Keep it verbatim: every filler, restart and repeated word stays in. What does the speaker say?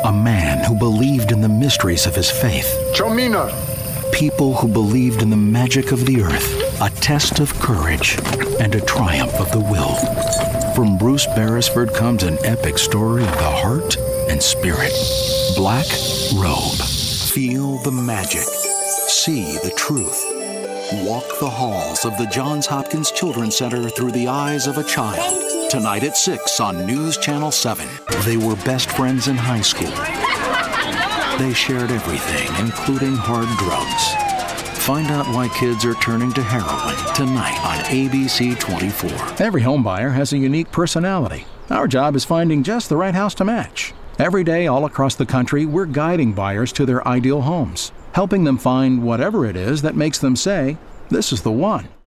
A man who believed in the mysteries of his faith. Chomina. People who believed in the magic of the earth. A test of courage and a triumph of the will. From Bruce Beresford comes an epic story of the heart and spirit. Black Robe. Feel the magic. See the truth. Walk the halls of the Johns Hopkins Children's Center through the eyes of a child. Tonight at six on News Channel seven. They were best friends in high school. They shared everything, including hard drugs. Find out why kids are turning to heroin tonight on A B C twenty-four. Every home buyer has a unique personality. Our job is finding just the right house to match. Every day all across the country, we're guiding buyers to their ideal homes, helping them find whatever it is that makes them say, "This is the one."